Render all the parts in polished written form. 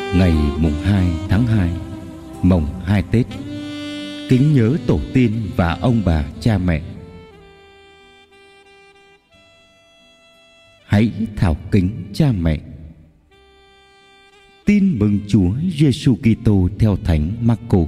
Ngày mùng 2 tháng 2, mồng 2 Tết, kính nhớ tổ tiên và ông bà cha mẹ. Hãy thảo kính cha mẹ. Tin mừng Chúa Giêsu Kitô theo Thánh Marco.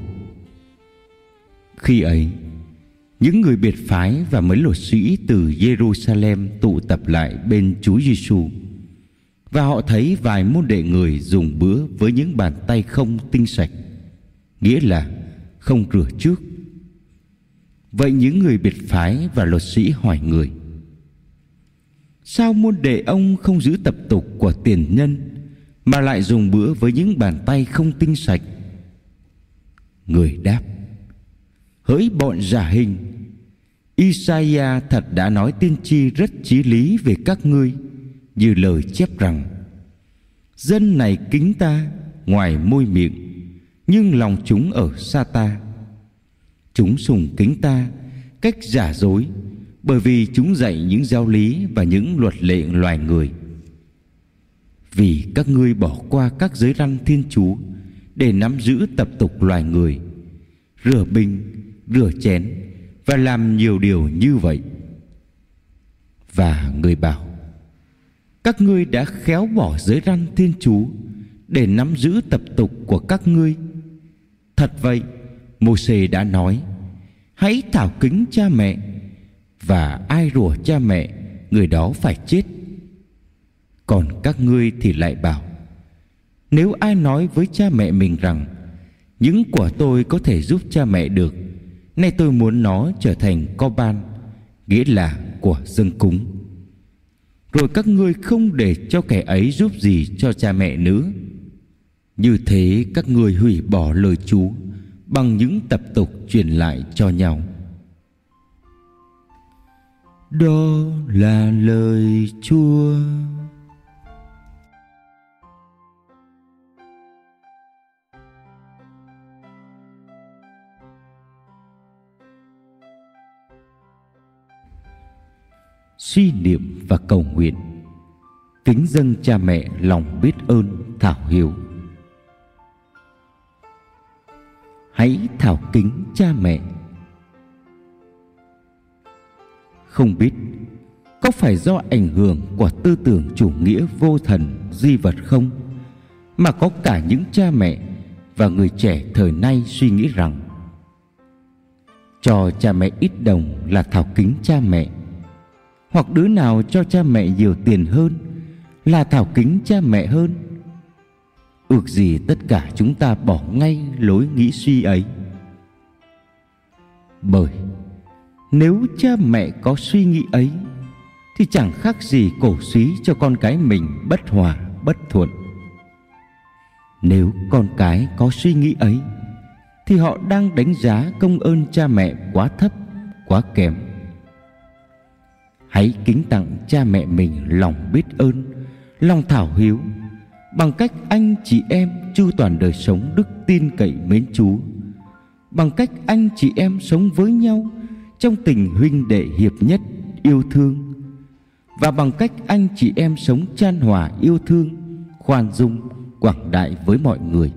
Khi ấy, những người biệt phái và mấy luật sĩ từ Jerusalem tụ tập lại bên Chúa Giêsu, và họ thấy vài môn đệ người dùng bữa với những bàn tay không tinh sạch, nghĩa là không rửa trước. Vậy những người biệt phái và luật sĩ hỏi người: sao môn đệ ông không giữ tập tục của tiền nhân, mà lại dùng bữa với những bàn tay không tinh sạch? Người đáp: hỡi bọn giả hình, Isaiah thật đã nói tiên tri rất chí lý về các ngươi, như lời chép rằng: dân này kính ta ngoài môi miệng, nhưng lòng chúng ở xa ta. Chúng sùng kính ta cách giả dối, bởi vì chúng dạy những giáo lý và những luật lệ loài người. Vì các ngươi bỏ qua các giới răn Thiên Chúa để nắm giữ tập tục loài người, rửa bình, rửa chén và làm nhiều điều như vậy. Và người bảo: các ngươi đã khéo bỏ giới răn Thiên Chúa để nắm giữ tập tục của các ngươi. Thật vậy, Mô-sê đã nói: hãy thảo kính cha mẹ, và ai rủa cha mẹ, người đó phải chết. Còn các ngươi thì lại bảo: nếu ai nói với cha mẹ mình rằng những của tôi có thể giúp cha mẹ được, nay tôi muốn nó trở thành co-ban, nghĩa là của dâng cúng, rồi các ngươi không để cho kẻ ấy giúp gì cho cha mẹ nữa. Như thế các ngươi hủy bỏ lời Chúa bằng những tập tục truyền lại cho nhau. Đó là lời Chúa. Suy niệm và cầu nguyện. Kính dâng cha mẹ lòng biết ơn thảo hiếu. Hãy thảo kính cha mẹ. Không biết có phải do ảnh hưởng của tư tưởng chủ nghĩa vô thần duy vật không, mà có cả những cha mẹ và người trẻ thời nay suy nghĩ rằng cho cha mẹ ít đồng là thảo kính cha mẹ, hoặc đứa nào cho cha mẹ nhiều tiền hơn là thảo kính cha mẹ hơn. Ước gì tất cả chúng ta bỏ ngay lối nghĩ suy ấy. Bởi nếu cha mẹ có suy nghĩ ấy thì chẳng khác gì cổ súy cho con cái mình bất hòa bất thuận. Nếu con cái có suy nghĩ ấy thì họ đang đánh giá công ơn cha mẹ quá thấp, quá kém. Hãy kính tặng cha mẹ mình lòng biết ơn, lòng thảo hiếu, bằng cách anh chị em chu toàn đời sống đức tin cậy mến Chúa, bằng cách anh chị em sống với nhau trong tình huynh đệ hiệp nhất yêu thương, và bằng cách anh chị em sống chan hòa yêu thương, khoan dung, quảng đại với mọi người.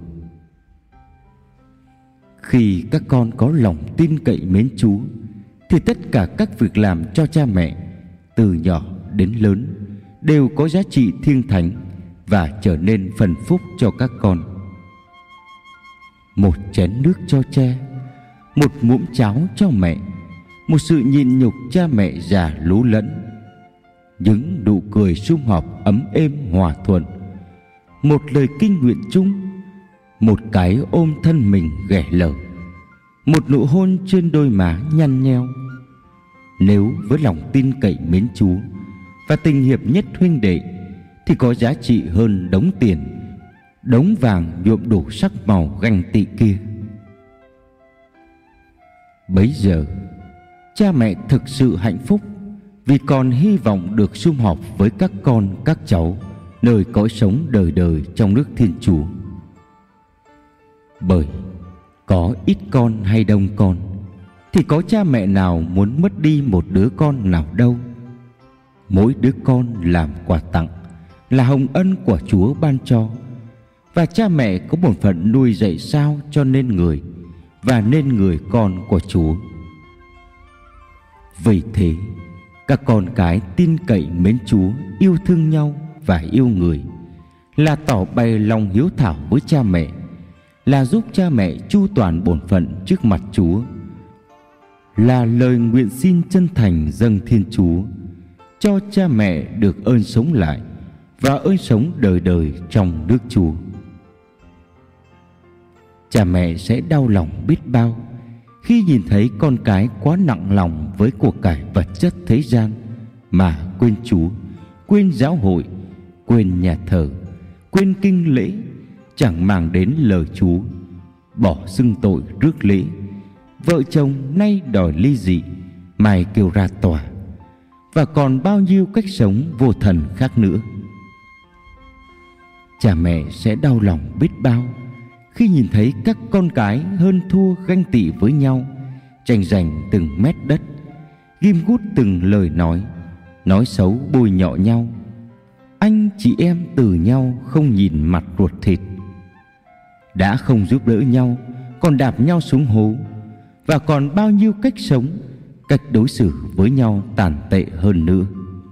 Khi các con có lòng tin cậy mến Chúa thì tất cả các việc làm cho cha mẹ, từ nhỏ đến lớn, đều có giá trị thiêng thánh và trở nên phần phúc cho các con. Một chén nước cho cha, một muỗng cháo cho mẹ, một sự nhịn nhục cha mẹ già lú lẫn, những nụ cười sum họp ấm êm hòa thuận, một lời kinh nguyện chung, một cái ôm thân mình ghẻ lở, một nụ hôn trên đôi má nhăn nheo. Nếu với lòng tin cậy mến Chúa và tình hiệp nhất huynh đệ thì có giá trị hơn đống tiền, đống vàng nhuộm đủ sắc màu ganh tị kia. Bấy giờ cha mẹ thực sự hạnh phúc vì còn hy vọng được sum họp với các con các cháu nơi cõi sống đời đời trong nước Thiên Chúa. Bởi có ít con hay đông con thì có cha mẹ nào muốn mất đi một đứa con nào đâu. Mỗi đứa con làm quà tặng là hồng ân của Chúa ban cho, và cha mẹ có bổn phận nuôi dạy sao cho nên người và nên người con của Chúa. Vì thế, các con cái tin cậy mến Chúa, yêu thương nhau và yêu người, là tỏ bày lòng hiếu thảo với cha mẹ, là giúp cha mẹ chu toàn bổn phận trước mặt Chúa, là lời nguyện xin chân thành dâng Thiên Chúa, cho cha mẹ được ơn sống lại và ơn sống đời đời trong nước Chúa. Cha mẹ sẽ đau lòng biết bao khi nhìn thấy con cái quá nặng lòng với của cải vật chất thế gian mà quên Chúa, quên giáo hội, quên nhà thờ, quên kinh lễ, chẳng màng đến lời Chúa, bỏ xưng tội rước lễ. Vợ chồng nay đòi ly dị, mai kêu ra tòa, và còn bao nhiêu cách sống vô thần khác nữa. Cha mẹ sẽ đau lòng biết bao khi nhìn thấy các con cái hơn thua ganh tị với nhau, tranh giành từng mét đất, ghim gút từng lời nói xấu bôi nhọ nhau. Anh chị em từ nhau không nhìn mặt ruột thịt, đã không giúp đỡ nhau còn đạp nhau xuống hố, và còn bao nhiêu cách sống, cách đối xử với nhau tàn tệ hơn nữa.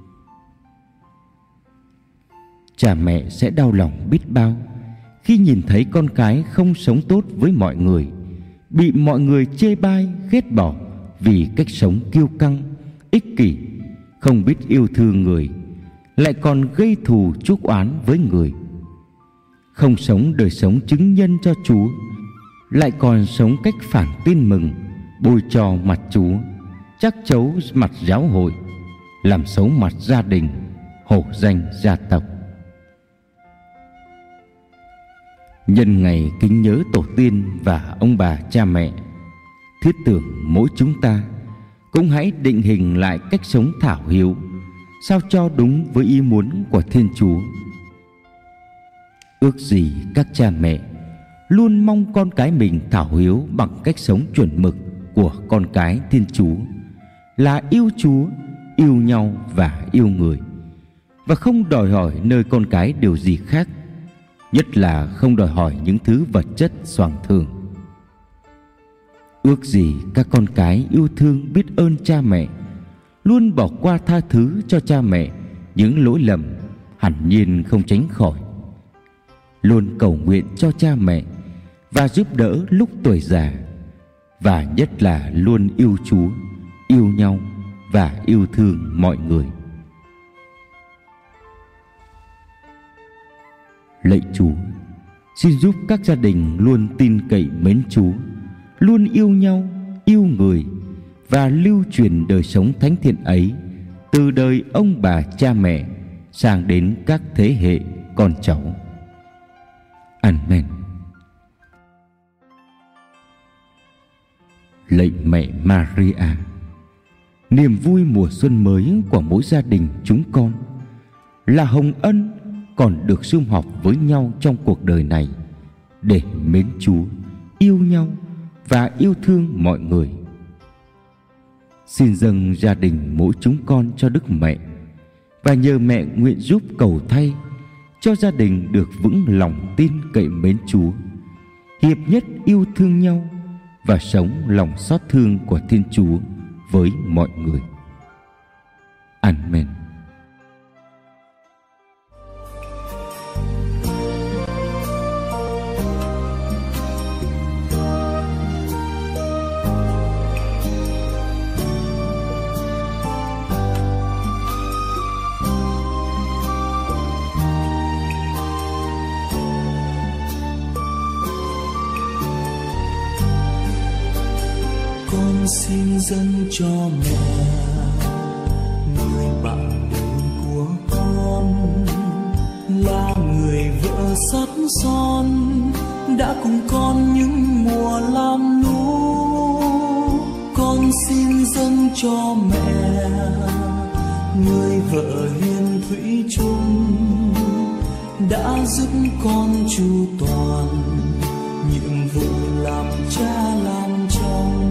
Cha mẹ sẽ đau lòng biết bao khi nhìn thấy con cái không sống tốt với mọi người, bị mọi người chê bai ghét bỏ vì cách sống kiêu căng, ích kỷ, không biết yêu thương người, lại còn gây thù chuốc oán với người, không sống đời sống chứng nhân cho Chúa, lại còn sống cách phản tin mừng, bôi trò mặt Chúa, chắc chấu mặt giáo hội, làm xấu mặt gia đình, hổ danh gia tộc. Nhân ngày kính nhớ tổ tiên và ông bà cha mẹ, thiết tưởng mỗi chúng ta cũng hãy định hình lại cách sống thảo hiếu, sao cho đúng với ý muốn của Thiên Chúa. Ước gì các cha mẹ luôn mong con cái mình thảo hiếu bằng cách sống chuẩn mực của con cái Thiên Chúa, là yêu Chúa, yêu nhau và yêu người, và không đòi hỏi nơi con cái điều gì khác, nhất là không đòi hỏi những thứ vật chất xoàng thường. Ước gì các con cái yêu thương biết ơn cha mẹ, luôn bỏ qua tha thứ cho cha mẹ những lỗi lầm hẳn nhiên không tránh khỏi, luôn cầu nguyện cho cha mẹ và giúp đỡ lúc tuổi già, và nhất là luôn yêu Chúa, yêu nhau và yêu thương mọi người. Lạy Chúa, xin giúp các gia đình luôn tin cậy mến Chúa, luôn yêu nhau, yêu người, và lưu truyền đời sống thánh thiện ấy từ đời ông bà cha mẹ sang đến các thế hệ con cháu. Amen. Lạy mẹ Maria, niềm vui mùa xuân mới của mỗi gia đình chúng con, là hồng ân còn được sum họp với nhau trong cuộc đời này để mến Chúa, yêu nhau và yêu thương mọi người. Xin dâng gia đình mỗi chúng con cho Đức Mẹ, và nhờ mẹ nguyện giúp cầu thay cho gia đình được vững lòng tin cậy mến Chúa, hiệp nhất yêu thương nhau và sống lòng xót thương của Thiên Chúa với mọi người. Amen. Con xin dâng cho mẹ người bạn đời của con, là người vợ sắt son đã cùng con những mùa lam lũ. Con xin dâng cho mẹ người vợ hiền thủy chung, đã giúp con chu toàn nhiệm vụ làm cha làm chồng.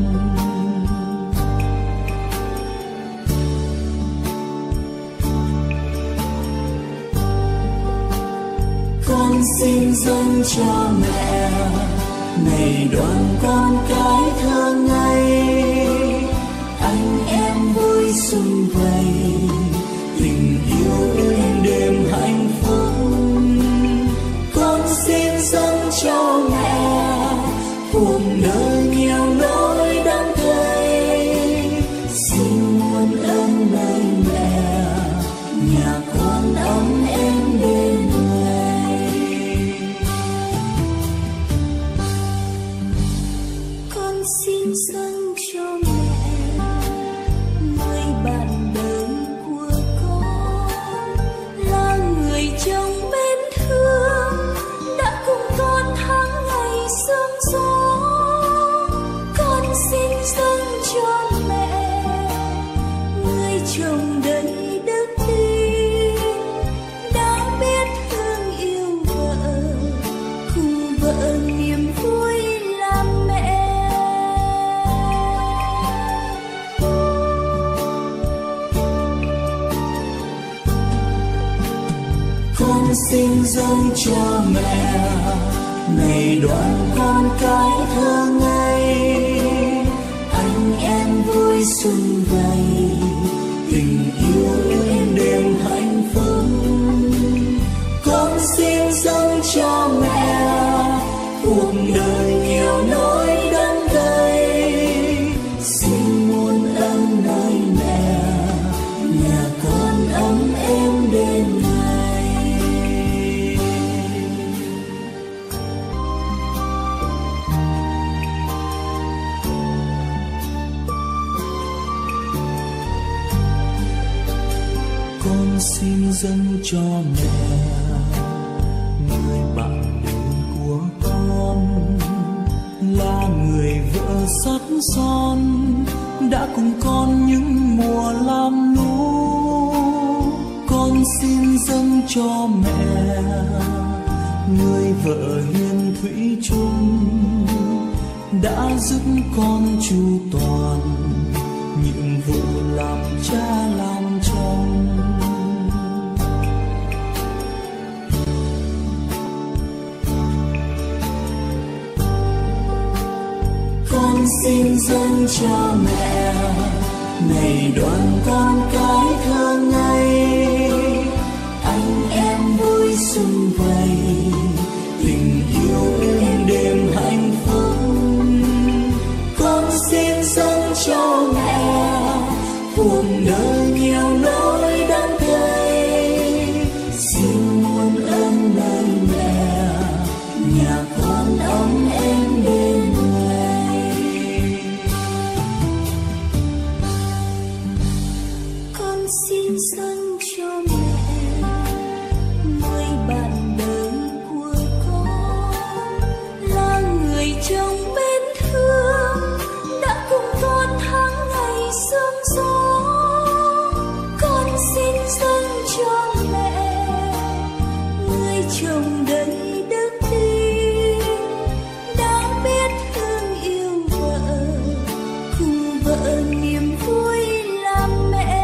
con xin dâng cho mẹ này đoàn con cái thơ ngây, anh em vui sum vầy, tình yêu êm đềm hạnh phúc. Con xin dâng cho mẹ cuộc đời nhiều nỗi đắng cay, xin muôn ơn nơi mẹ, nhà con ấm êm đêm ngày. Con xin dâng cho mẹ người bạn đời của con, là người chồng mến thương đã cùng con tháng ngày sương gió. Con xin dâng cho mẹ người chồng đầy đức tin, đã biết thương yêu vợ, cùng vợ niềm vui làm mẹ. Con xin dâng cho mẹ này đoàn con cái thơ ngây, anh em vui sum vầy, tình yêu êm đềm hạnh phúc. Con xin dâng cho mẹ cuộc đời nhiều nỗi đắng cay, xin muôn ơn nơi mẹ, nhà con ấm êm đêm ngày. Con xin dâng cho mẹ người bạn đời của con, là người vợ sắt son đã cùng con những mùa lam lũ. Con xin dâng cho mẹ người vợ hiền thủy chung đã giúp con chu toàn nhiệm vụ làm cha làm chồng. Con xin dâng cho mẹ này đoàn con cái thơ ngây, anh em vui sum vầy, tình yêu êm đềm hạnh phúc. Con xin dâng cho mẹ cuộc đời nhiều nỗi đắng cay, xin muôn ơn nơi mẹ, nhà con ấm êm đêm ngày. Con xin dâng cho mẹ người bạn đời của con, là người chồng mến thương đã cùng con tháng ngày sương gió. Con xin dâng cho mẹ người chồng đầy đức tin, đã biết thương yêu vợ, cùng vợ niềm vui làm mẹ.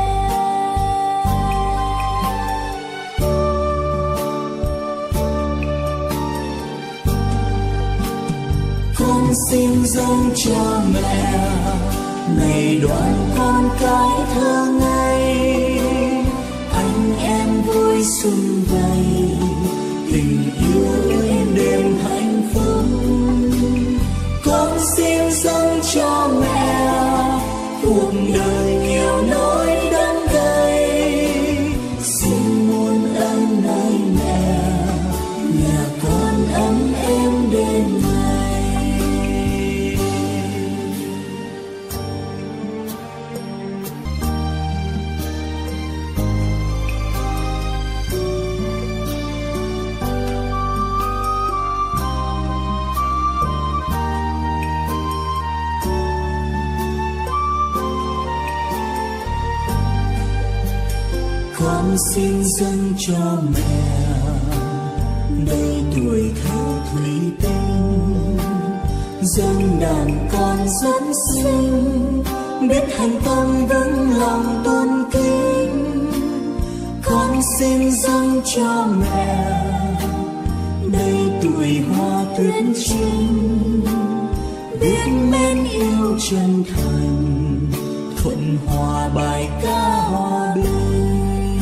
Con xin dâng cho mẹ này đoàn con cái thơ ngây, anh em vui sum vầy, tình yêu êm đềm hạnh phúc. Con xin dâng cho mẹ cuộc đời nhiều nỗi đắng cay, xin muôn ơn nơi mẹ, nhà con ấm êm đêm ngày. Con xin dâng cho mẹ đầy tuổi thơ thủy tinh, dâng đàn con rất xinh, biết hành tâm vững lòng tôn kính. Con xin dâng cho mẹ tuyết trinh, biết mến yêu chân thành, thuận hòa bài ca hòa bình.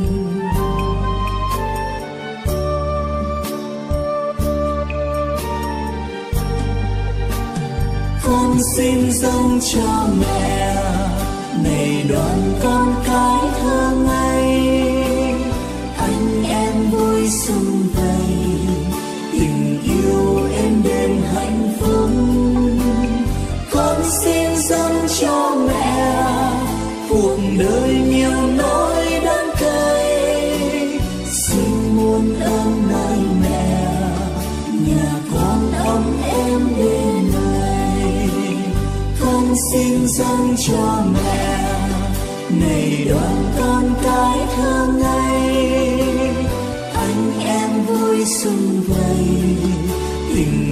Con xin dâng cho mẹ này đoàn con cái thơ ngây, anh em vui sum vầy, tình yêu êm đềm hạnh phúc. Con xin dâng cho mẹ cuộc đời nhiều nỗi đắng cay, xin muôn ơn nơi mẹ, nhà con ấm êm bên này. Con xin dâng cho mẹ này đoàn con cái thơ ngây, anh em vui sum vầy, tình